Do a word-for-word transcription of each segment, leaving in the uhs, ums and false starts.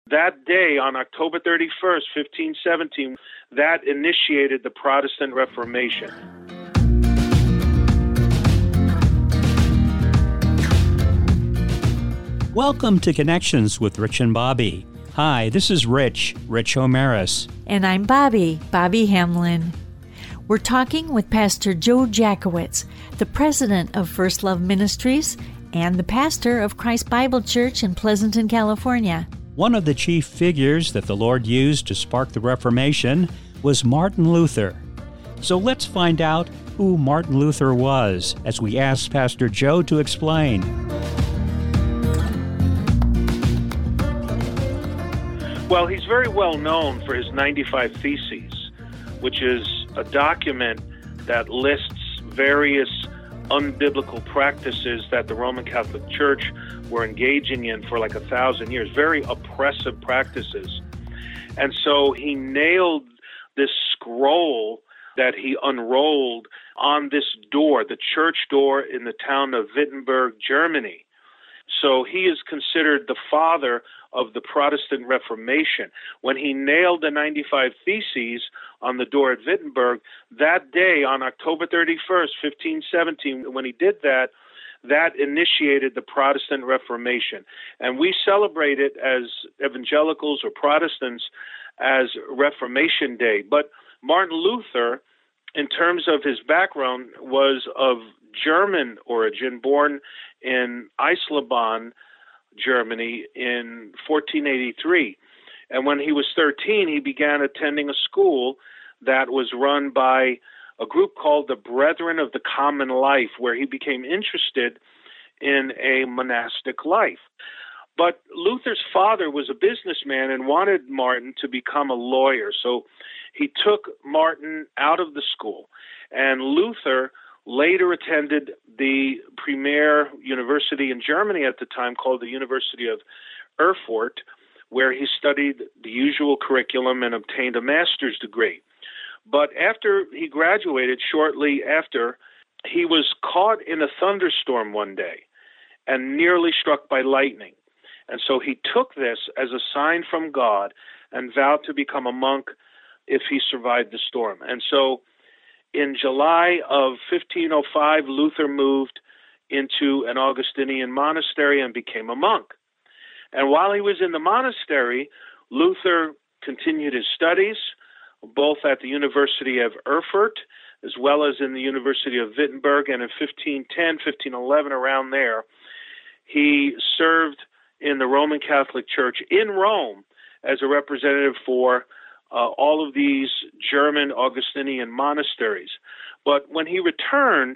That day, on October thirty-first, fifteen seventeen, that initiated the Protestant Reformation. Welcome to Connections with Rich and Bobby. Hi, this is Rich, Rich Omaris. And I'm Bobby, Bobby Hamlin. We're talking with Pastor Joe Jackowitz, the president of First Love Ministries and the pastor of Christ Bible Church in Pleasanton, California. One of the chief figures that the Lord used to spark the Reformation was Martin Luther. So let's find out who Martin Luther was as we ask Pastor Joe to explain. Well, he's very well known for his ninety-five Theses, which is a document that lists various unbiblical practices that the Roman Catholic Church were engaging in for like a thousand years, very oppressive practices. And so he nailed this scroll that he unrolled on this door, the church door in the town of Wittenberg, Germany. So he is considered the father of the Protestant Reformation. When he nailed the ninety-five Theses on the door at Wittenberg, that day on October thirty-first, fifteen seventeen, when he did that, that initiated the Protestant Reformation. And we celebrate it as evangelicals or Protestants as Reformation Day. But Martin Luther, in terms of his background, was of German origin, born in Eisleben, Germany in fourteen eighty-three. And when he was thirteen, he began attending a school that was run by a group called the Brethren of the Common Life, where he became interested in a monastic life. But Luther's father was a businessman and wanted Martin to become a lawyer. So he took Martin out of the school. And Luther later attended the premier university in Germany at the time called the University of Erfurt, where he studied the usual curriculum and obtained a master's degree. But after he graduated, shortly after, he was caught in a thunderstorm one day and nearly struck by lightning. And so he took this as a sign from God and vowed to become a monk if he survived the storm. And so in July of fifteen oh five, Luther moved into an Augustinian monastery and became a monk. And while he was in the monastery, Luther continued his studies, both at the University of Erfurt as well as in the University of Wittenberg. And in fifteen ten, fifteen eleven, around there, he served in the Roman Catholic Church in Rome as a representative for Uh, all of these German Augustinian monasteries. But when he returned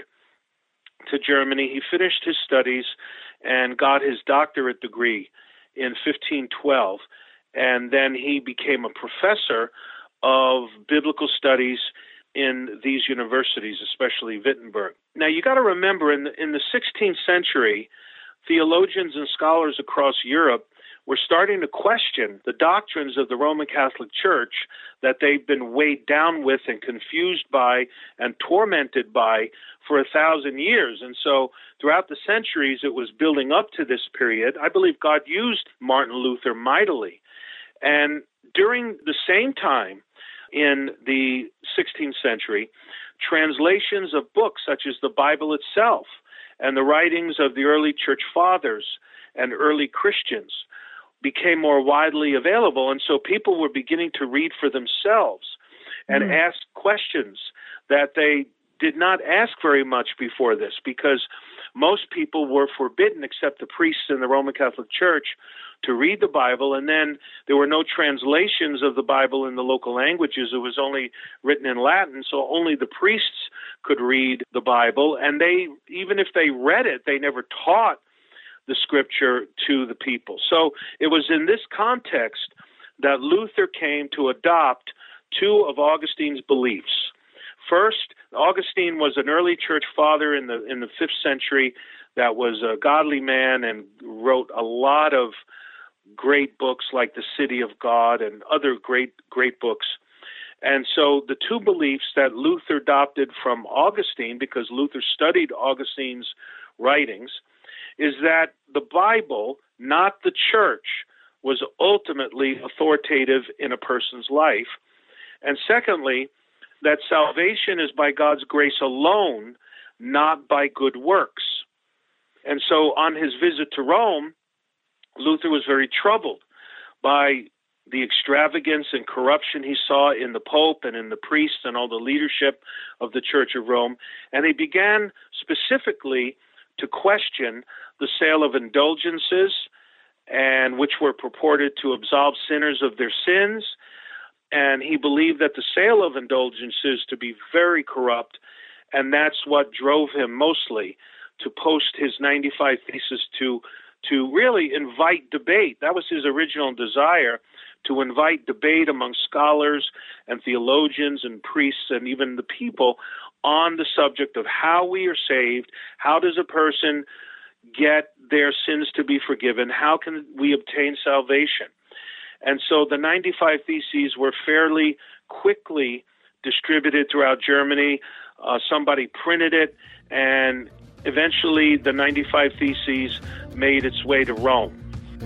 to Germany, he finished his studies and got his doctorate degree in fifteen twelve. And then he became a professor of biblical studies in these universities, especially Wittenberg. Now, you got to remember, in the, in the sixteenth century, theologians and scholars across Europe were starting to question the doctrines of the Roman Catholic Church that they've been weighed down with and confused by and tormented by for a thousand years. And so throughout the centuries, it was building up to this period. I believe God used Martin Luther mightily. And during the same time, in the sixteenth century, translations of books such as the Bible itself and the writings of the early church fathers and early Christians became more widely available, and so people were beginning to read for themselves and mm. ask questions that they did not ask very much before this, because most people were forbidden, except the priests in the Roman Catholic Church, to read the Bible, and then there were no translations of the Bible in the local languages. It was only written in Latin, so only the priests could read the Bible, and they, even if they read it, they never taught the scripture to the people. So it was in this context that Luther came to adopt two of Augustine's beliefs. First, Augustine was an early church father in the in the fifth century that was a godly man and wrote a lot of great books like The City of God and other great great books. And so the two beliefs that Luther adopted from Augustine, because Luther studied Augustine's writings, is that the Bible, not the church, was ultimately authoritative in a person's life. And secondly, that salvation is by God's grace alone, not by good works. And so on his visit to Rome, Luther was very troubled by the extravagance and corruption he saw in the Pope and in the priests and all the leadership of the Church of Rome. And he began specifically to question the sale of indulgences, and which were purported to absolve sinners of their sins. And he believed that the sale of indulgences to be very corrupt, and that's what drove him mostly to post his ninety-five Theses to, to really invite debate. That was his original desire, to invite debate among scholars and theologians and priests and even the people on the subject of how we are saved, how does a person get their sins to be forgiven, how can we obtain salvation. And so the ninety-five Theses were fairly quickly distributed throughout Germany. Uh, somebody printed it, and eventually the ninety-five Theses made its way to Rome.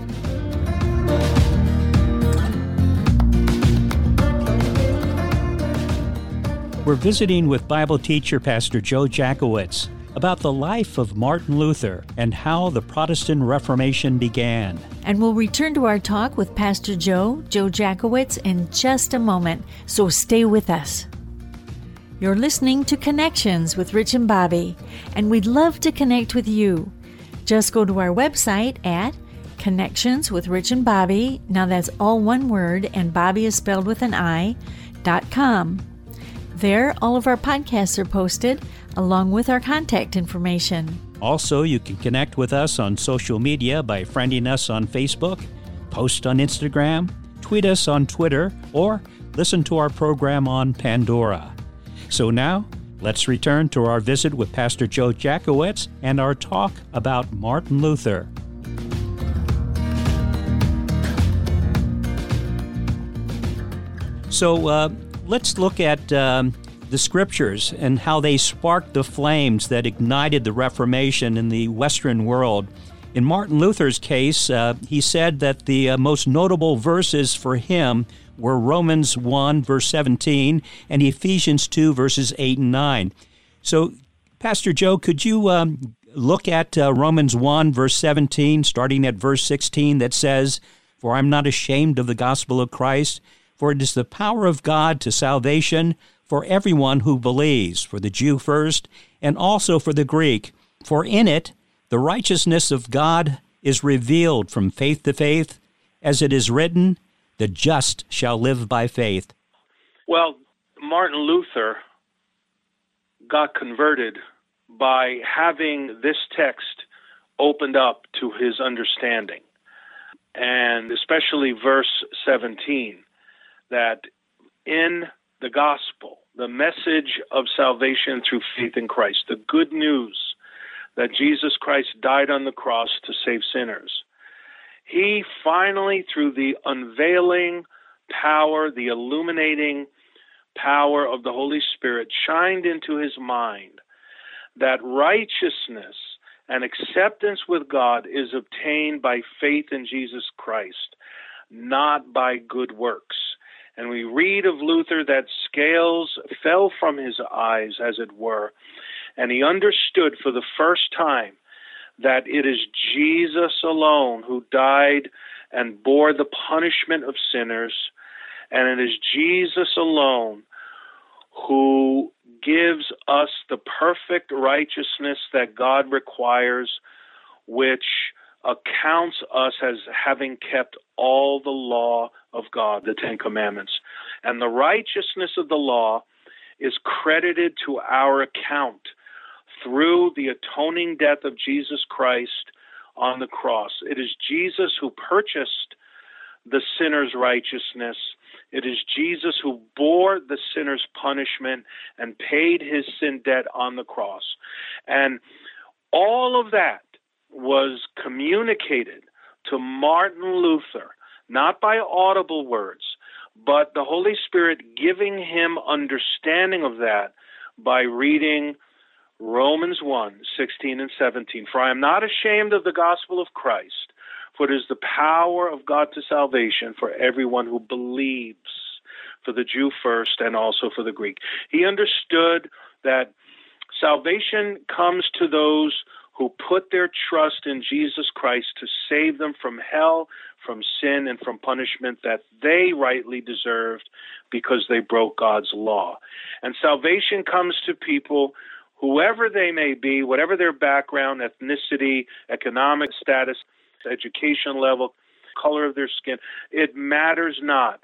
We're visiting with Bible teacher Pastor Joe Jackowitz about the life of Martin Luther and how the Protestant Reformation began. And we'll return to our talk with Pastor Joe, Joe Jackowitz, in just a moment, so stay with us. You're listening to Connections with Rich and Bobby, and we'd love to connect with you. Just go to our website at Connections with Rich and Bobby, now that's all one word, and Bobby is spelled with an I, dot com. There, all of our podcasts are posted, along with our contact information. Also, you can connect with us on social media by friending us on Facebook, post on Instagram, tweet us on Twitter, or listen to our program on Pandora. So now, let's return to our visit with Pastor Joe Jackowitz and our talk about Martin Luther. So uh, let's look at um, the Scriptures and how they sparked the flames that ignited the Reformation in the Western world. In Martin Luther's case, uh, he said that the uh, most notable verses for him were Romans one, verse seventeen, and Ephesians two, verses eight and nine. So, Pastor Joe, could you um, look at uh, Romans one, verse seventeen, starting at verse sixteen, that says, "For I'm not ashamed of the gospel of Christ, for it is the power of God to salvation for everyone who believes, for the Jew first, and also for the Greek. For in it the righteousness of God is revealed from faith to faith, as it is written, the just shall live by faith." Well, Martin Luther got converted by having this text opened up to his understanding, and especially verse seventeen, that in the gospel, the message of salvation through faith in Christ, the good news that Jesus Christ died on the cross to save sinners, he finally, through the unveiling power, the illuminating power of the Holy Spirit, shined into his mind that righteousness and acceptance with God is obtained by faith in Jesus Christ, not by good works. And we read of Luther that scales fell from his eyes, as it were, and he understood for the first time that it is Jesus alone who died and bore the punishment of sinners, and it is Jesus alone who gives us the perfect righteousness that God requires, which accounts us as having kept all the law of God, the Ten Commandments. And the righteousness of the law is credited to our account through the atoning death of Jesus Christ on the cross. It is Jesus who purchased the sinner's righteousness. It is Jesus who bore the sinner's punishment and paid his sin debt on the cross. And all of that was communicated to Martin Luther, not by audible words, but the Holy Spirit giving him understanding of that by reading Romans one, sixteen and seventeen. "For I am not ashamed of the gospel of Christ, For it is the power of God to salvation for everyone who believes, for the Jew first and also for the Greek. He understood that salvation comes to those who put their trust in Jesus Christ to save them from hell, from sin, and from punishment that they rightly deserved because they broke God's law. And salvation comes to people, whoever they may be, whatever their background, ethnicity, economic status, education level, color of their skin, it matters not.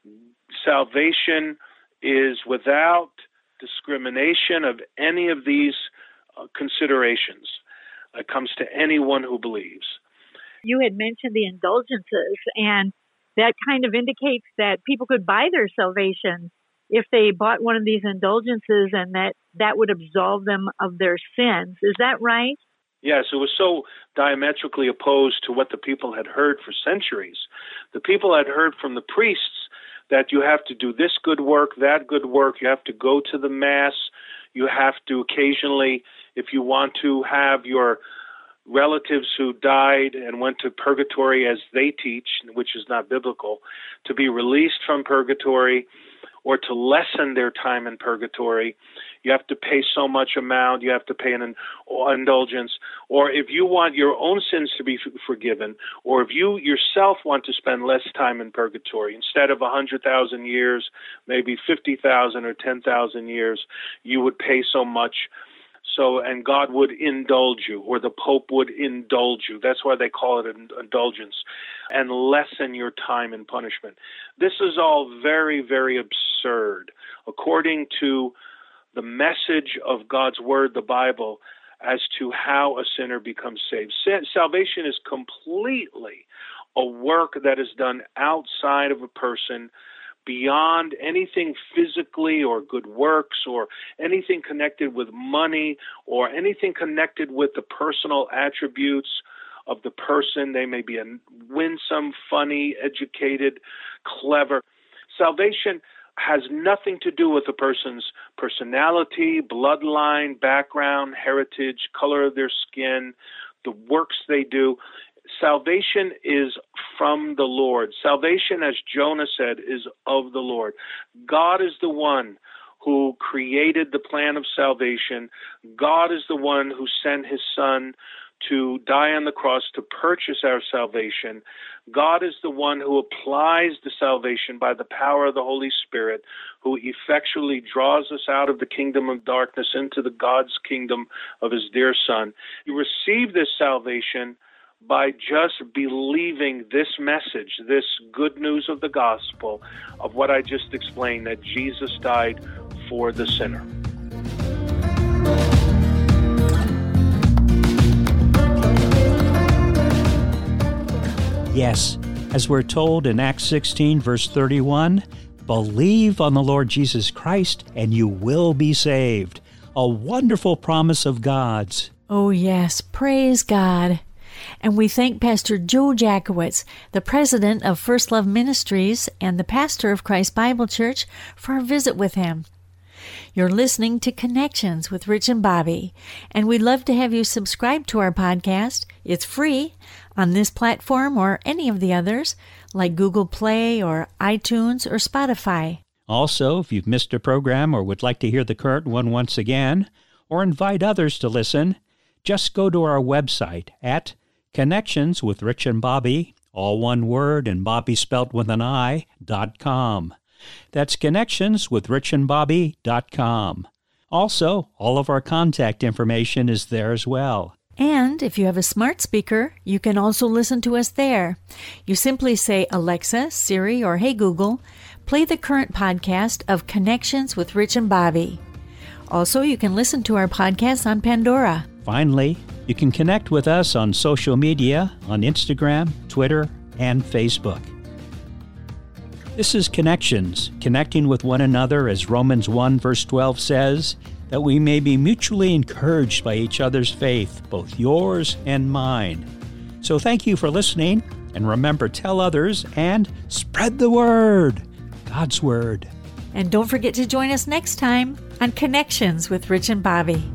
Salvation is without discrimination of any of these uh, considerations. It comes to anyone who believes. You had mentioned the indulgences, and that kind of indicates that people could buy their salvation if they bought one of these indulgences, and that that would absolve them of their sins. Is that right? Yes, it was so diametrically opposed to what the people had heard for centuries. The people had heard from the priests that you have to do this good work, that good work, you have to go to the Mass, you have to occasionally, if you want to have your relatives who died and went to purgatory as they teach, which is not biblical, to be released from purgatory or to lessen their time in purgatory, you have to pay so much amount, you have to pay an indulgence. Or if you want your own sins to be forgiven, or if you yourself want to spend less time in purgatory, instead of one hundred thousand years, maybe fifty thousand or ten thousand years, you would pay so much. So, and God would indulge you, or the Pope would indulge you. That's why they call it an indulgence, and lessen your time in punishment. This is all very, very absurd. According to the message of God's Word, the Bible, as to how a sinner becomes saved. Salvation is completely a work that is done outside of a person, beyond anything physically or good works or anything connected with money or anything connected with the personal attributes of the person. They may be a winsome, funny, educated, clever. Salvation has nothing to do with a person's personality, bloodline, background, heritage, color of their skin, the works they do. Salvation is from the Lord. Salvation, as Jonah said, is of the Lord. God is the one who created the plan of salvation. God is the one who sent his Son to die on the cross to purchase our salvation. God is the one who applies the salvation by the power of the Holy Spirit, who effectually draws us out of the kingdom of darkness into the God's kingdom of his dear Son. You receive this salvation by just believing this message, this good news of the gospel, of what I just explained, that Jesus died for the sinner. Yes, as we're told in Acts sixteen, verse thirty-one, believe on the Lord Jesus Christ and you will be saved. A wonderful promise of God's. Oh yes, praise God. And we thank Pastor Joe Jackowitz, the president of First Love Ministries and the pastor of Christ Bible Church, for our visit with him. You're listening to Connections with Rich and Bobby, and we'd love to have you subscribe to our podcast. It's free on this platform or any of the others, like Google Play or iTunes or Spotify. Also, if you've missed a program or would like to hear the current one once again, or invite others to listen, just go to our website at Connections with Rich and Bobby, all one word and Bobby spelt with an I, dot com. That's Connections with Rich and Bobby dot com. Also, all of our contact information is there as well. And if you have a smart speaker, you can also listen to us there. You simply say, Alexa, Siri, or Hey Google, play the current podcast of Connections with Rich and Bobby. Also, you can listen to our podcast on Pandora. Finally, you can connect with us on social media, on Instagram, Twitter, and Facebook. This is Connections, connecting with one another, as Romans one verse twelve says, that we may be mutually encouraged by each other's faith, both yours and mine. So thank you for listening, and remember, tell others and spread the word, God's word. And don't forget to join us next time on Connections with Rich and Bobby.